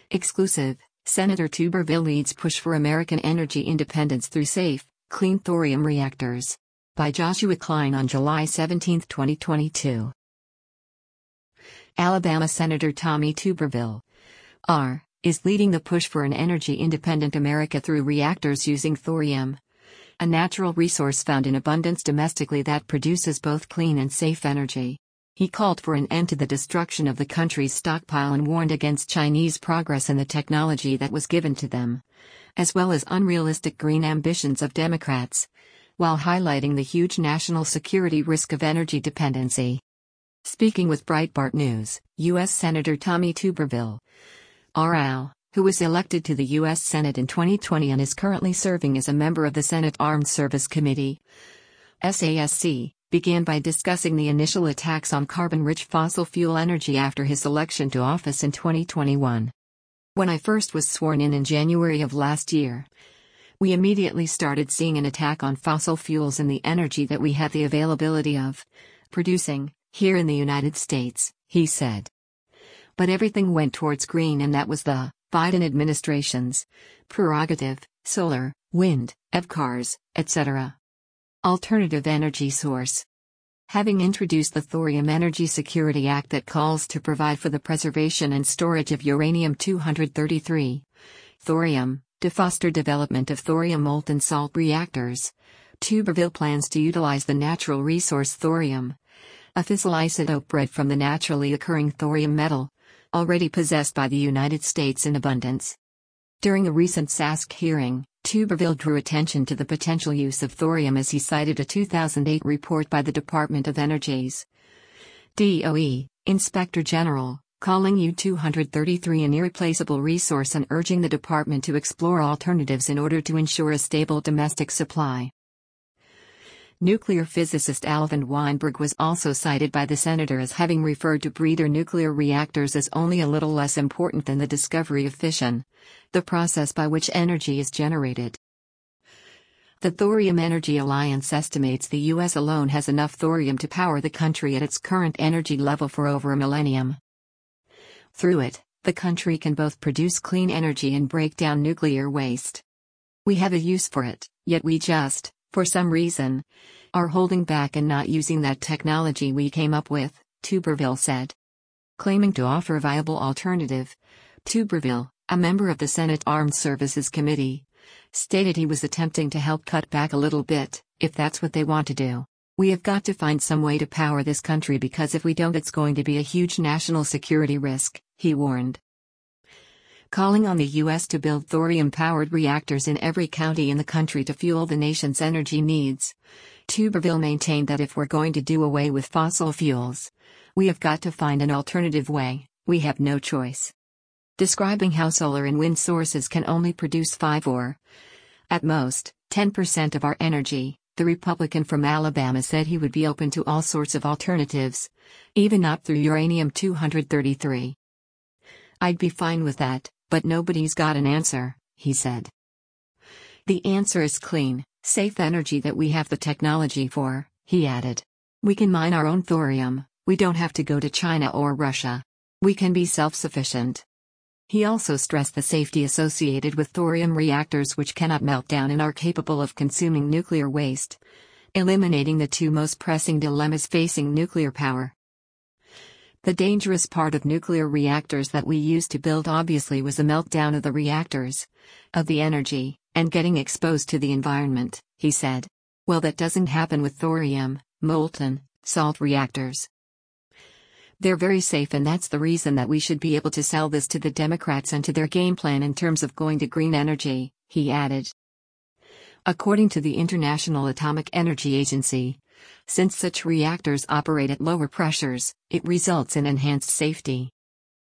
Exclusive. Senator Tuberville leads push for American energy independence through safe, clean thorium reactors. By Joshua Klein on July 17, 2022. Alabama Senator Tommy Tuberville, R., is leading the push for an energy-independent America through reactors using thorium, a natural resource found in abundance domestically that produces both clean and safe energy. He called for an end to the destruction of the country's stockpile and warned against Chinese progress in the technology that was given to them, as well as unrealistic green ambitions of Democrats, while highlighting the huge national security risk of energy dependency. Speaking with Breitbart News, U.S. Senator Tommy Tuberville, R.L., who was elected to the U.S. Senate in 2020 and is currently serving as a member of the Senate Armed Services Committee, SASC, began by discussing the initial attacks on carbon-rich fossil fuel energy after his election to office in 2021. When I first was sworn in January of last year, we immediately started seeing an attack on fossil fuels and the energy that we had the availability of producing here in the United States, he said. But everything went towards green, and that was the Biden administration's prerogative: solar, wind, EV cars, etc. Alternative energy source. Having introduced the Thorium Energy Security Act that calls to provide for the preservation and storage of uranium-233, thorium, to foster development of thorium molten salt reactors, Tuberville plans to utilize the natural resource thorium, a fissile isotope bred from the naturally occurring thorium metal, already possessed by the United States in abundance. During a recent SASC hearing, Tuberville drew attention to the potential use of thorium as he cited a 2008 report by the Department of Energy's DOE Inspector General, calling U-233 an irreplaceable resource and urging the department to explore alternatives in order to ensure a stable domestic supply. Nuclear physicist Alvin Weinberg was also cited by the senator as having referred to breeder nuclear reactors as only a little less important than the discovery of fission, the process by which energy is generated. The Thorium Energy Alliance estimates the U.S. alone has enough thorium to power the country at its current energy level for over a millennium. Through it, the country can both produce clean energy and break down nuclear waste. We have a use for it, yet we just, for some reason, are holding back and not using that technology we came up with, Tuberville said. Claiming to offer a viable alternative, Tuberville, a member of the Senate Armed Services Committee, stated he was attempting to help cut back a little bit, if that's what they want to do. We have got to find some way to power this country, because if we don't, it's going to be a huge national security risk, he warned. Calling on the U.S. to build thorium-powered reactors in every county in the country to fuel the nation's energy needs, Tuberville maintained that if we're going to do away with fossil fuels, we have got to find an alternative way. We have no choice. Describing how solar and wind sources can only produce 5 or, at most, 10% of our energy, the Republican from Alabama said he would be open to all sorts of alternatives, even not through uranium-233. I'd be fine with that, but nobody's got an answer, he said. The answer is clean, safe energy that we have the technology for, he added. We can mine our own thorium, we don't have to go to China or Russia. We can be self-sufficient. He also stressed the safety associated with thorium reactors, which cannot melt down and are capable of consuming nuclear waste, eliminating the two most pressing dilemmas facing nuclear power. The dangerous part of nuclear reactors that we used to build obviously was the meltdown of the reactors, of the energy, and getting exposed to the environment, he said. Well, that doesn't happen with thorium, molten salt reactors. They're very safe, and that's the reason that we should be able to sell this to the Democrats and to their game plan in terms of going to green energy, he added. According to the International Atomic Energy Agency, since such reactors operate at lower pressures, it results in enhanced safety.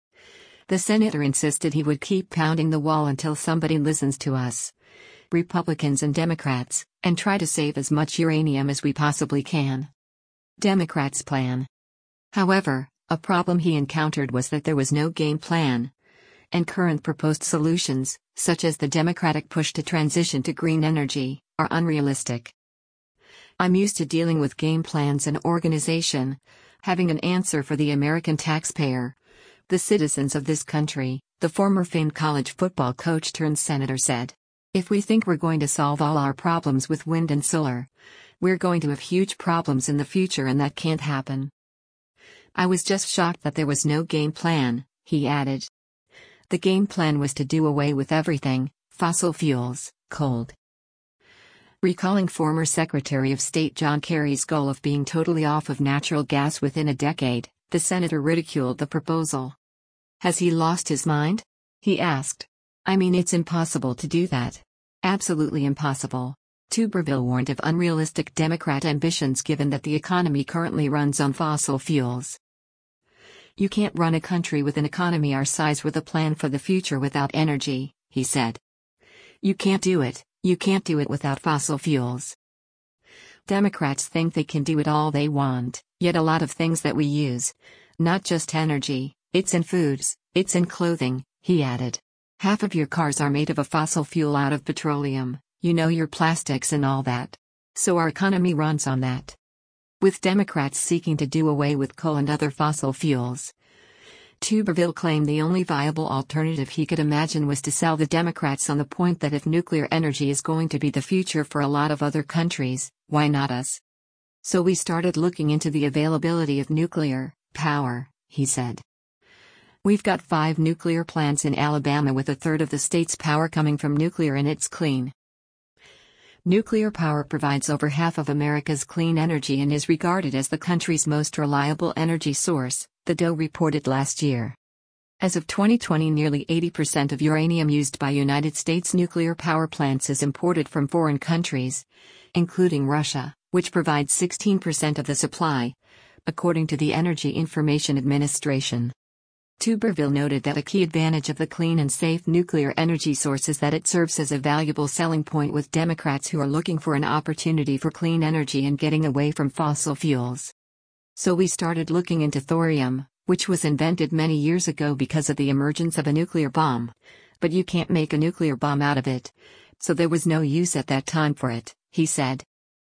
The senator insisted he would keep pounding the wall until somebody listens to us, Republicans and Democrats, and try to save as much uranium as we possibly can. Democrats' plan. However, a problem he encountered was that there was no game plan, and current proposed solutions, such as the Democratic push to transition to green energy, are unrealistic. I'm used to dealing with game plans and organization, having an answer for the American taxpayer, the citizens of this country, The former famed college football coach turned senator said, "If we think we're going to solve all our problems with wind and solar, we're going to have huge problems in the future, and that can't happen." "I was just shocked that there was no game plan," he added. The game plan was to do away with everything: fossil fuels, coal. Recalling former Secretary of State John Kerry's goal of being totally off of natural gas within a decade, the senator ridiculed the proposal. "Has he lost his mind?" he asked. "I mean, it's impossible to do that. Absolutely impossible." Tuberville warned of unrealistic Democrat ambitions given that the economy currently runs on fossil fuels. "You can't run a country with an economy our size with a plan for the future without energy," he said. "You can't do it. You can't do it without fossil fuels." Democrats think they can do it all they want, yet a lot of things that we use, not just energy, it's in foods, it's in clothing, he added. "Half of your cars are made of a fossil fuel out of petroleum, your plastics and all that. So our economy runs on that." With Democrats seeking to do away with coal and other fossil fuels, Tuberville claimed the only viable alternative he could imagine was to sell the Democrats on the point that if nuclear energy is going to be the future for a lot of other countries, why not us? "So we started looking into the availability of nuclear power," he said. "We've got 5 nuclear plants in Alabama with a third of the state's power coming from nuclear, and it's clean. Nuclear power provides over half of America's clean energy and is regarded as the country's most reliable energy source," the DOE reported last year. As of 2020, nearly 80% of uranium used by United States nuclear power plants is imported from foreign countries, including Russia, which provides 16% of the supply, according to the Energy Information Administration. Tuberville noted that a key advantage of the clean and safe nuclear energy source is that it serves as a valuable selling point with Democrats who are looking for an opportunity for clean energy and getting away from fossil fuels. "So we started looking into thorium, which was invented many years ago because of the emergence of a nuclear bomb. But you can't make a nuclear bomb out of it, so there was no use at that time for it," he said.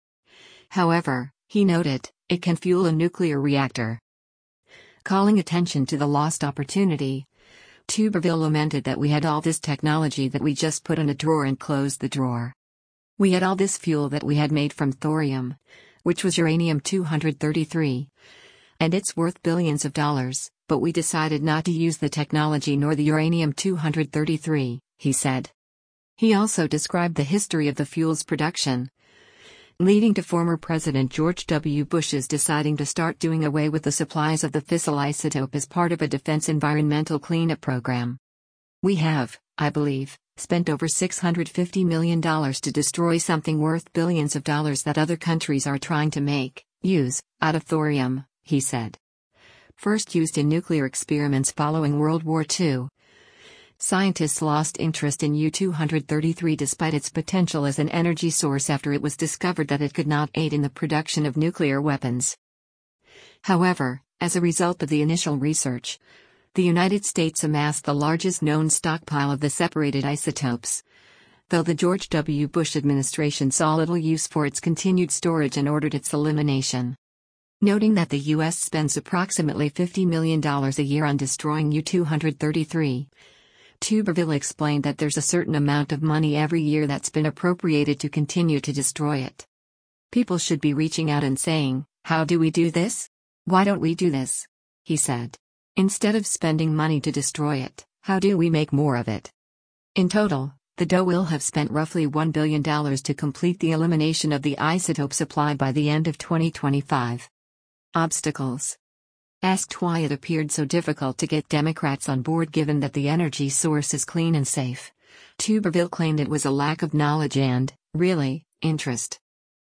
However, he noted, it can fuel a nuclear reactor. Calling attention to the lost opportunity, Tuberville lamented that we had all this technology that we just put in a drawer and closed the drawer. "We had all this fuel that we had made from thorium, which was uranium-233, and it's worth billions of dollars, but we decided not to use the technology nor the uranium-233, he said. He also described the history of the fuel's production, leading to former President George W. Bush's deciding to start doing away with the supplies of the fissile isotope as part of a defense environmental cleanup program. "We have, I believe, spent over $650 million to destroy something worth billions of dollars that other countries are trying to use, out of thorium," he said. First used in nuclear experiments following World War II, scientists lost interest in U-233 despite its potential as an energy source after it was discovered that it could not aid in the production of nuclear weapons. However, as a result of the initial research, the United States amassed the largest known stockpile of the separated isotopes, though the George W. Bush administration saw little use for its continued storage and ordered its elimination. Noting that the U.S. spends approximately $50 million a year on destroying U-233, Tuberville explained that there's a certain amount of money every year that's been appropriated to continue to destroy it. "People should be reaching out and saying, 'How do we do this? Why don't we do this?' he said. Instead of spending money to destroy it, how do we make more of it?" In total, the DOE will have spent roughly $1 billion to complete the elimination of the isotope supply by the end of 2025. Obstacles. Asked why it appeared so difficult to get Democrats on board given that the energy source is clean and safe, Tuberville claimed it was a lack of knowledge and, really, interest.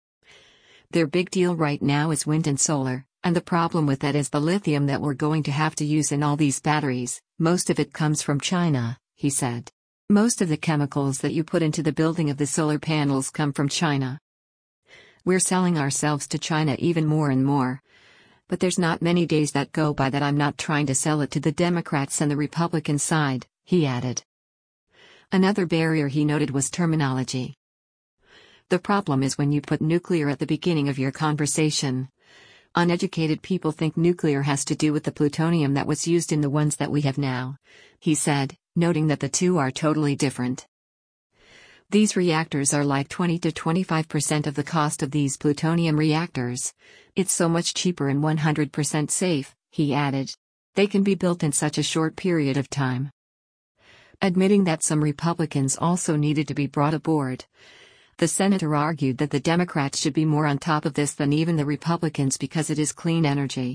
"Their big deal right now is wind and solar, and the problem with that is the lithium that we're going to have to use in all these batteries. Most of it comes from China," he said. "Most of the chemicals that you put into the building of the solar panels come from China. We're selling ourselves to China even more and more. But there's not many days that go by that I'm not trying to sell it to the Democrats and the Republican side," he added. Another barrier he noted was terminology. "The problem is when you put nuclear at the beginning of your conversation. Uneducated people think nuclear has to do with the plutonium that was used in the ones that we have now," he said, noting that the two are totally different. These reactors are like 20 to 25% of the cost of these plutonium reactors. It's so much cheaper and 100% safe, he added. They can be built in such a short period of time. Admitting that some Republicans also needed to be brought aboard, the senator argued that the Democrats should be more on top of this than even the Republicans because it is clean energy.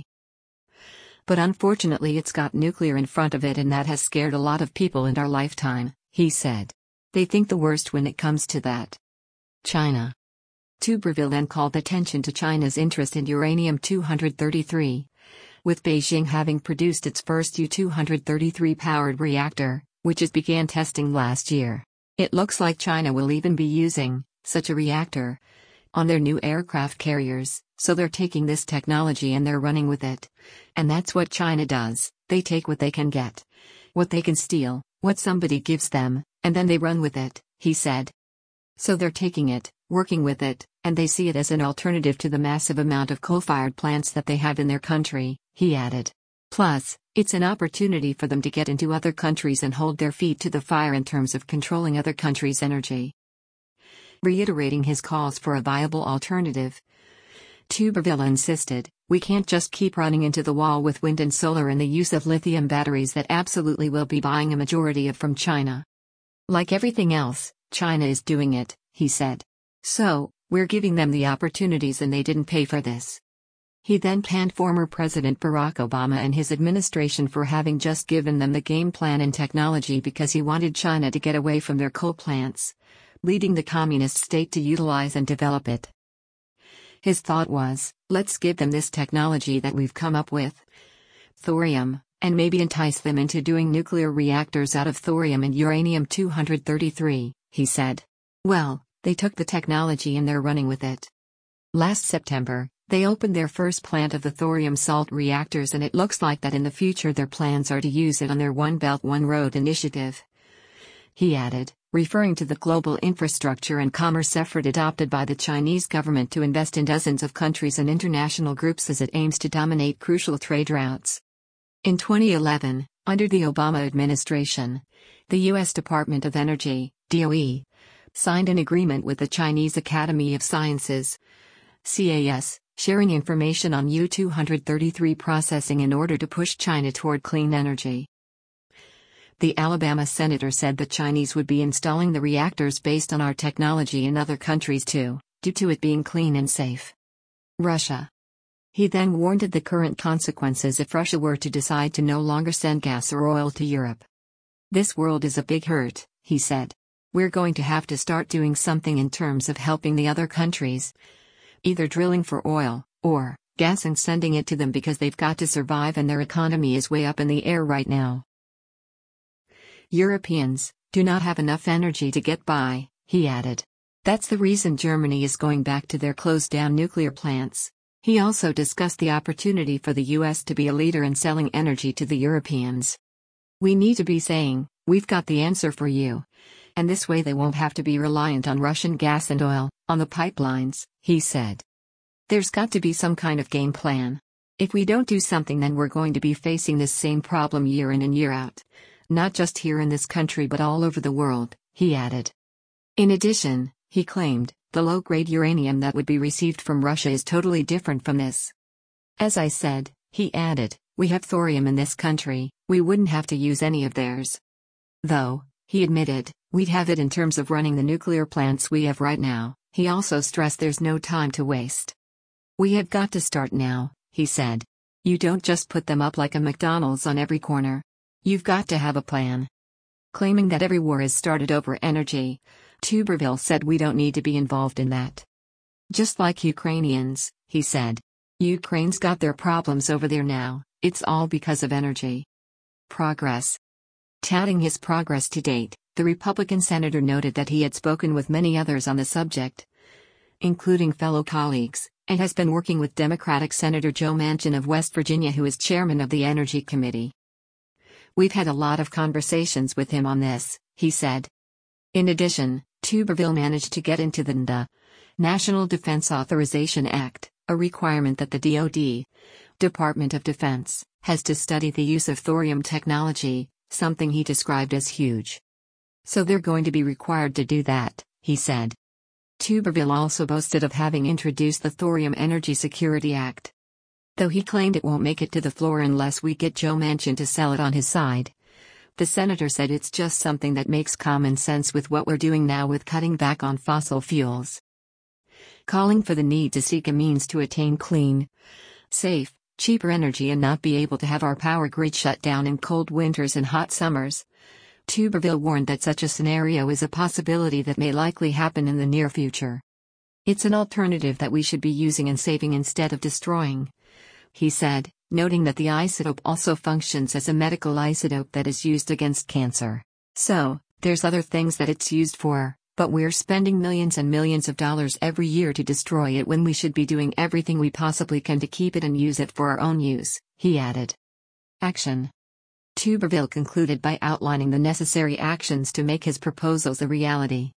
But unfortunately it's got nuclear in front of it, and that has scared a lot of people in our lifetime, he said. They think the worst when it comes to that. China. Tuberville then called attention to China's interest in uranium-233, with Beijing having produced its first U-233 powered reactor, which it began testing last year. It looks like China will even be using such a reactor on their new aircraft carriers, so they're taking this technology and they're running with it. And that's what China does, they take what they can get, what they can steal, what somebody gives them, and then they run with it, he said. So they're taking it, working with it, and they see it as an alternative to the massive amount of coal-fired plants that they have in their country, he added. Plus, it's an opportunity for them to get into other countries and hold their feet to the fire in terms of controlling other countries' energy. Reiterating his calls for a viable alternative, Tuberville insisted, we can't just keep running into the wall with wind and solar and the use of lithium batteries that absolutely will be buying a majority of from China. Like everything else, China is doing it, he said. So, we're giving them the opportunities and they didn't pay for this. He then panned former President Barack Obama and his administration for having just given them the game plan and technology because he wanted China to get away from their coal plants, leading the communist state to utilize and develop it. His thought was, let's give them this technology that we've come up with, thorium, and maybe entice them into doing nuclear reactors out of thorium and uranium-233, he said. Well, they took the technology and they're running with it. Last September, they opened their first plant of the thorium salt reactors, and it looks like that in the future their plans are to use it on their One Belt One Road initiative. He added, referring to the global infrastructure and commerce effort adopted by the Chinese government to invest in dozens of countries and international groups as it aims to dominate crucial trade routes. In 2011, under the Obama administration, the U.S. Department of Energy, DOE, signed an agreement with the Chinese Academy of Sciences, CAS, sharing information on U-233 processing in order to push China toward clean energy. The Alabama senator said the Chinese would be installing the reactors based on our technology in other countries too, due to it being clean and safe. Russia. He then warned of the current consequences if Russia were to decide to no longer send gas or oil to Europe. This world is a big hurt, he said. We're going to have to start doing something in terms of helping the other countries, either drilling for oil, or gas and sending it to them because they've got to survive and their economy is way up in the air right now. Europeans do not have enough energy to get by, he added. That's the reason Germany is going back to their closed-down nuclear plants. He also discussed the opportunity for the US to be a leader in selling energy to the Europeans. We need to be saying, we've got the answer for you. And this way they won't have to be reliant on Russian gas and oil, on the pipelines, he said. There's got to be some kind of game plan. If we don't do something, then we're going to be facing this same problem year in and year out. Not just here in this country but all over the world, he added. In addition, he claimed, the low-grade uranium that would be received from Russia is totally different from this. As I said, he added, we have thorium in this country, we wouldn't have to use any of theirs. Though, he admitted, we'd have it in terms of running the nuclear plants we have right now. He also stressed there's no time to waste. We have got to start now, he said. You don't just put them up like a McDonald's on every corner. You've got to have a plan. Claiming that every war is started over energy, Tuberville said we don't need to be involved in that. Just like Ukrainians, he said. Ukraine's got their problems over there now, it's all because of energy. Progress. Touting his progress to date, the Republican senator noted that he had spoken with many others on the subject, including fellow colleagues, and has been working with Democratic Senator Joe Manchin of West Virginia, who is chairman of the Energy Committee. We've had a lot of conversations with him on this, he said. In addition, Tuberville managed to get into the NDA, National Defense Authorization Act, a requirement that the DoD, Department of Defense, has to study the use of thorium technology, something he described as huge. So they're going to be required to do that, he said. Tuberville also boasted of having introduced the Thorium Energy Security Act. Though he claimed it won't make it to the floor unless we get Joe Manchin to sell it on his side. The senator said it's just something that makes common sense with what we're doing now with cutting back on fossil fuels. Calling for the need to seek a means to attain clean, safe, cheaper energy and not be able to have our power grid shut down in cold winters and hot summers. Tuberville warned that such a scenario is a possibility that may likely happen in the near future. It's an alternative that we should be using and saving instead of destroying, he said, noting that the isotope also functions as a medical isotope that is used against cancer. So, there's other things that it's used for, but we're spending millions and millions of dollars every year to destroy it when we should be doing everything we possibly can to keep it and use it for our own use, he added. Action. Tuberville concluded by outlining the necessary actions to make his proposals a reality.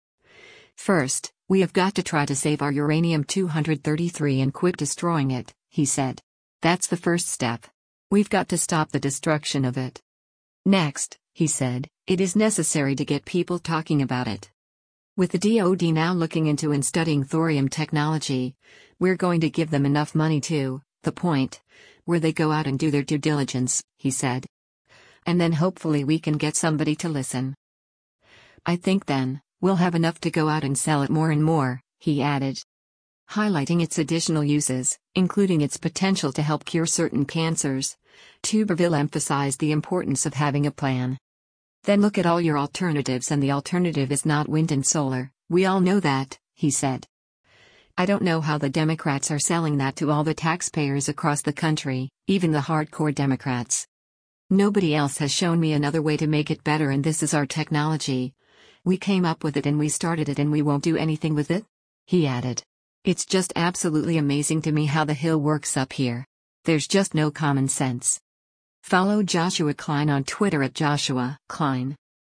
First, we have got to try to save our uranium-233 and quit destroying it, he said. That's the first step. We've got to stop the destruction of it. Next, he said, it is necessary to get people talking about it. With the DoD now looking into and studying thorium technology, we're going to give them enough money to the point where they go out and do their due diligence, he said. And then hopefully we can get somebody to listen. I think then, we'll have enough to go out and sell it more and more, he added. Highlighting its additional uses, including its potential to help cure certain cancers, Tuberville emphasized the importance of having a plan. Then look at all your alternatives, and the alternative is not wind and solar, we all know that, he said. I don't know how the Democrats are selling that to all the taxpayers across the country, even the hardcore Democrats. Nobody else has shown me another way to make it better, and this is our technology. We came up with it and we started it and we won't do anything with it? He added. It's just absolutely amazing to me how the Hill works up here. There's just no common sense. Follow Joshua Klein on Twitter at Joshua Klein.